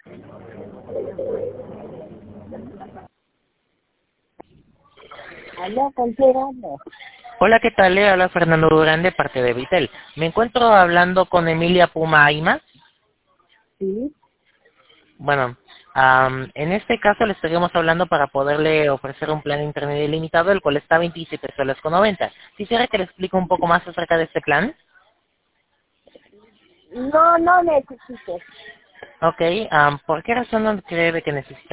Aló, ¿con quién hablo? Hola, ¿qué tal? Le habla Fernando Durán de parte de Vitel. Me encuentro hablando con Emilia Puma Aima. Sí. Bueno, en este caso le estaríamos hablando para poderle ofrecer un plan de internet ilimitado, el cual está a 27 soles con 90. Quisiera que le explique un poco más acerca de este plan. No, no necesito. Ok, ¿por qué razón no cree que necesita